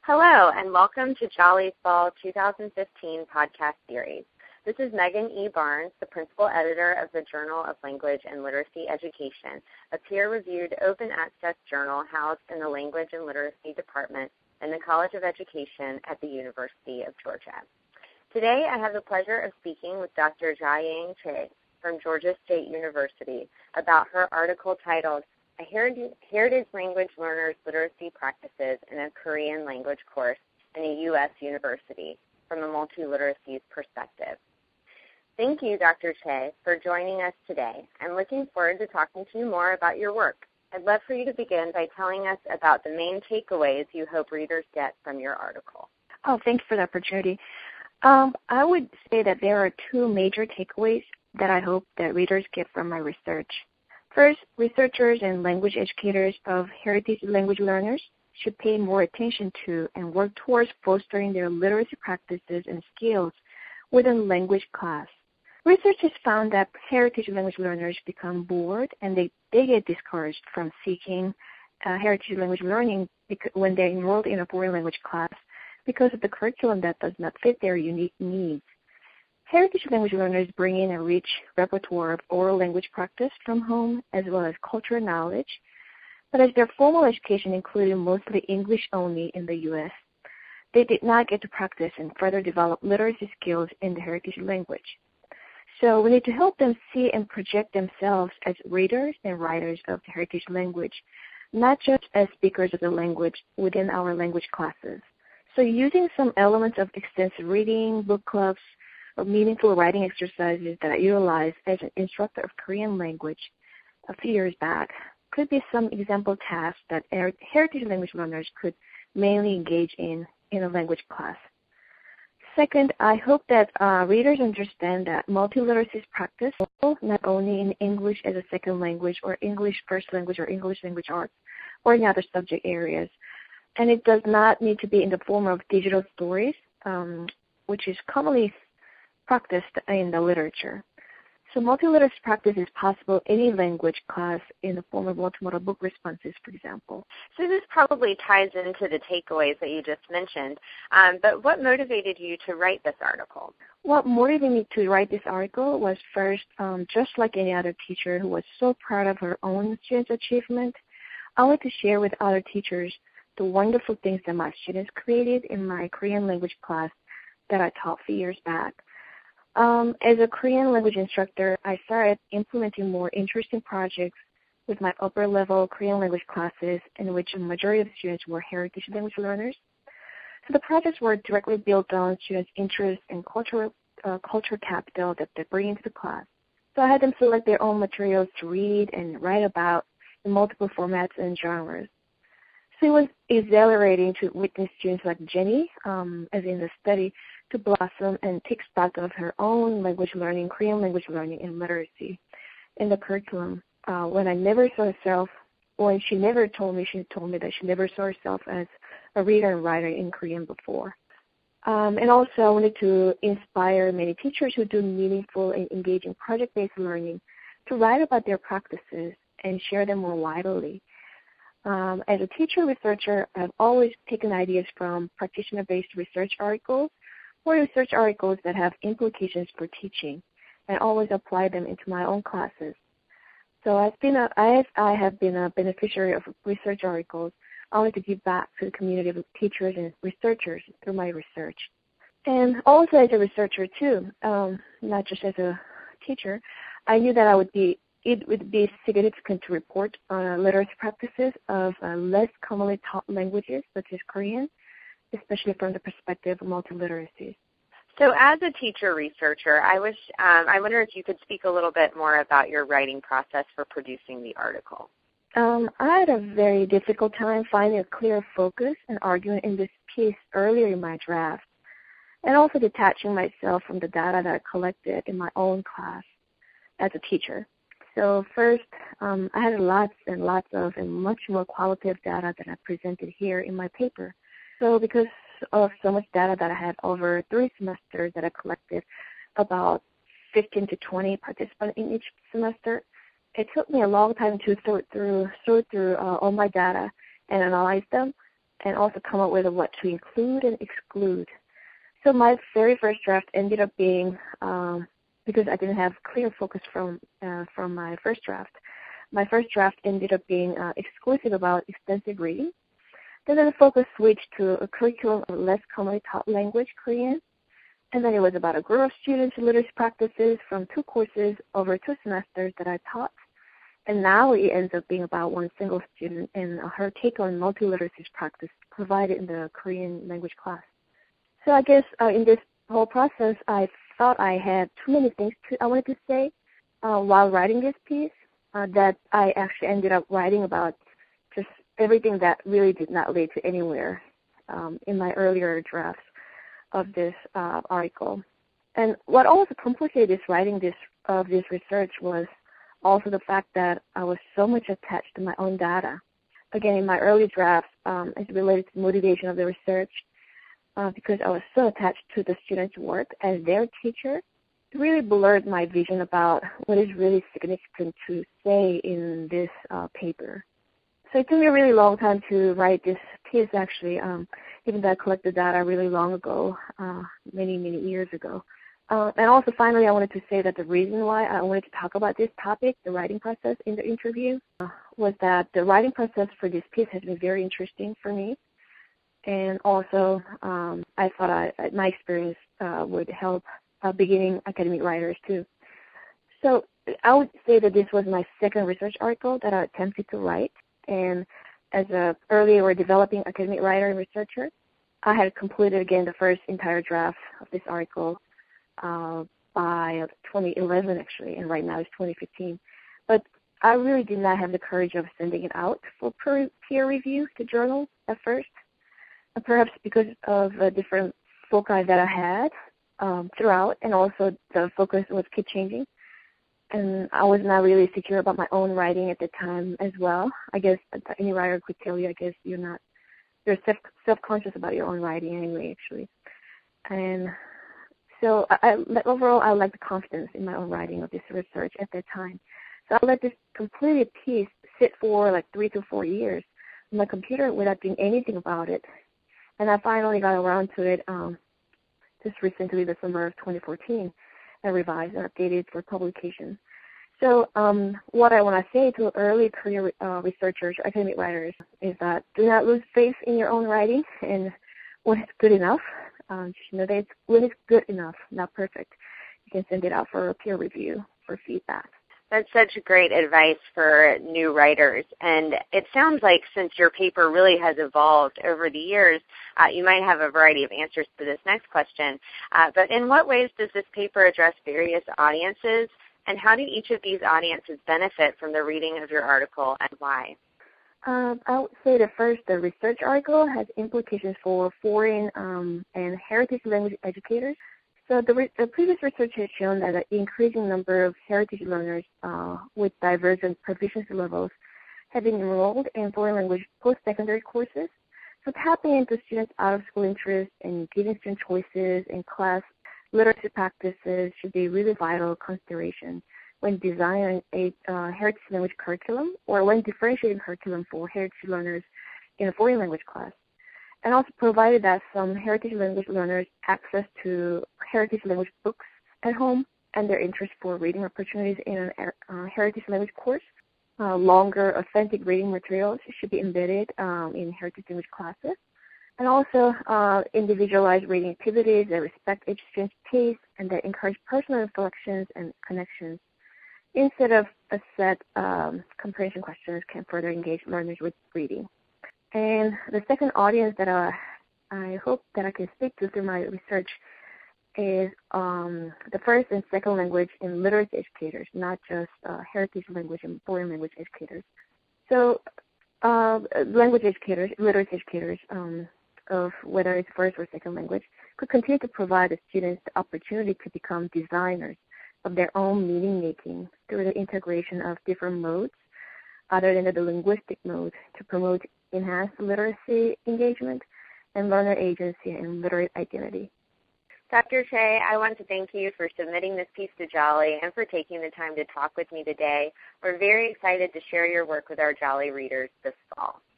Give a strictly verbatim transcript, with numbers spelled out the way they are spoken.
Hello, and welcome to Jolly's Fall twenty fifteen podcast series. This is Megan E. Barnes, the principal editor of the Journal of Language and Literacy Education, a peer-reviewed open access journal housed in the Language and Literacy Department in the College of Education at the University of Georgia. Today, I have the pleasure of speaking with Doctor Jiaying Che from Georgia State University about her article titled A Heritage Language Learner's Literacy Practices in a Korean Language Course in a U S University from a Multiliteracies Perspective. Thank you, Doctor Che, for joining us today. I'm looking forward to talking to you more about your work. I'd love for you to begin by telling us about the main takeaways you hope readers get from your article. Oh, thanks for the opportunity. Um, I would say that there are two major takeaways that I hope that readers get from my research. First, researchers and language educators of heritage language learners should pay more attention to and work towards fostering their literacy practices and skills within language class. Research has found that heritage language learners become bored and they, they get discouraged from seeking uh, heritage language learning because, when they're enrolled in a foreign language class because of the curriculum that does not fit their unique needs. Heritage language learners bring in a rich repertoire of oral language practice from home as well as cultural knowledge, but as their formal education included mostly English only in the U S, they did not get to practice and further develop literacy skills in the heritage language. So we need to help them see and project themselves as readers and writers of the heritage language, not just as speakers of the language within our language classes. So using some elements of extensive reading, book clubs, or meaningful writing exercises that I utilized as an instructor of Korean language a few years back could be some example tasks that heritage language learners could mainly engage in in a language class. Second, I hope that uh, readers understand that multiliteracy is practiced not only in English as a second language or English first language or English language arts or in other subject areas. And it does not need to be in the form of digital stories, um, which is commonly practiced in the literature. So multiliteracy practice is possible in any language class in the form of multimodal book responses, for example. So this probably ties into the takeaways that you just mentioned, um, but what motivated you to write this article? What motivated me to write this article was first, um, just like any other teacher who was so proud of her own students' achievement, I wanted to share with other teachers the wonderful things that my students created in my Korean language class that I taught a few years back. Um, as a Korean language instructor, I started implementing more interesting projects with my upper-level Korean language classes in which a majority of students were heritage language learners. So the projects were directly built on students' interests and cultural uh, culture capital that they bring into the class. So I had them select their own materials to read and write about in multiple formats and genres. So it was exhilarating to witness students like Jenny, um, as in the study, to blossom and take stock of her own language learning, Korean language learning and literacy in the curriculum. Uh, when I never saw herself, when she never told me, she told me that she never saw herself as a reader and writer in Korean before. Um, and also I wanted to inspire many teachers who do meaningful and engaging project-based learning to write about their practices and share them more widely. Um, as a teacher researcher, I've always taken ideas from practitioner-based research articles or research articles that have implications for teaching and always apply them into my own classes. So I've been a, I, have, I have been a beneficiary of research articles. I want to give back to the community of teachers and researchers through my research. And also as a researcher too, um, not just as a teacher, I knew that I would be it would be significant to report on uh, literacy practices of uh, less commonly taught languages, such as Korean, especially from the perspective of multiliteracy. So as a teacher researcher, I wish um, I wonder if you could speak a little bit more about your writing process for producing the article. Um, I had a very difficult time finding a clear focus and argument in this piece earlier in my draft, and also detaching myself from the data that I collected in my own class as a teacher. So first, um, I had lots and lots of and much more qualitative data than I presented here in my paper. So because of so much data that I had over three semesters that I collected, about fifteen to twenty participants in each semester, it took me a long time to sort through sort through uh, all my data and analyze them. and also come up with what to include and exclude. So my very first draft ended up being, um, because I didn't have clear focus from uh, from my first draft, my first draft ended up being uh, exclusive about extensive reading. Then the focus switched to a curriculum of less commonly taught language, Korean. And then it was about a group of students' literacy practices from two courses over two semesters that I taught. And now it ends up being about one single student and her take on multi-literacy practice provided in the Korean language class. So I guess uh, in this whole process, I thought I had too many things to, I wanted to say uh, while writing this piece uh, that I actually ended up writing about just everything that really did not lead to anywhere um, in my earlier drafts of this uh, article. And what also complicated this writing this of this research was also the fact that I was so much attached to my own data. Again, in my early drafts, um, it's related to the motivation of the research, uh, because I was so attached to the students' work as their teacher, it really blurred my vision about what is really significant to say in this uh, paper. So it took me a really long time to write this piece, actually, um, even though I collected data really long ago, uh, many, many years ago. Uh, and also, finally, I wanted to say that the reason why I wanted to talk about this topic, the writing process in the interview, uh, was that the writing process for this piece has been very interesting for me. And also, um, I thought I, my experience uh, would help uh, beginning academic writers, too. So I would say that this was my second research article that I attempted to write. And as a early or developing academic writer and researcher, I had completed again the first entire draft of this article uh, by twenty eleven, actually, and right now it's twenty fifteen. But I really did not have the courage of sending it out for peer review to journals at first, perhaps because of the different foci that I had um, throughout, and also the focus was keep changing. And I was not really secure about my own writing at the time as well. I guess any writer could tell you, I guess you're not, you're self, self-conscious about your own writing anyway, actually. And so I, I, overall, I lacked the confidence in my own writing of this research at that time. So I let this completed piece sit for like three to four years on my computer without doing anything about it. And I finally got around to it um, just recently, the summer of twenty fourteen. I revised and updated for publication. So um, what I want to say to early career uh, researchers, academic writers, is that do not lose faith in your own writing, and when it's good enough, um, just know that it's, when it's good enough, not perfect, you can send it out for a peer review for feedback. That's such great advice for new writers. And it sounds like since your paper really has evolved over the years, uh, you might have a variety of answers to this next question. Uh, but in what ways does this paper address various audiences, and how do each of these audiences benefit from the reading of your article, and why? Um, I would say the first, the research article has implications for foreign um, and heritage language educators. So the, re- the previous research has shown that an increasing number of heritage learners uh, with divergent proficiency levels have been enrolled in foreign language post-secondary courses. So tapping into students' out-of-school interests and giving student choices in class literacy practices should be a really vital consideration when designing a uh, heritage language curriculum or when differentiating curriculum for heritage learners in a foreign language class. And also provided that some heritage language learners access to heritage language books at home and their interest for reading opportunities in a uh, heritage language course. Uh, longer, authentic reading materials should be embedded um, in heritage language classes. And also uh, individualized reading activities that respect each student's pace and that encourage personal reflections and connections. Instead of a set um, comprehension questions can further engage learners with reading. And the second audience that I, I hope that I can speak to through my research is um, the first and second language in literacy educators, not just uh, heritage language and foreign language educators. So uh, language educators, literacy educators, um, of whether it's first or second language, could continue to provide the students the opportunity to become designers of their own meaning-making through the integration of different modes other than the linguistic mode to promote enhanced literacy engagement and learner agency and literate identity. Doctor Che, I want to thank you for submitting this piece to Jolly and for taking the time to talk with me today. We're very excited to share your work with our Jolly readers this fall.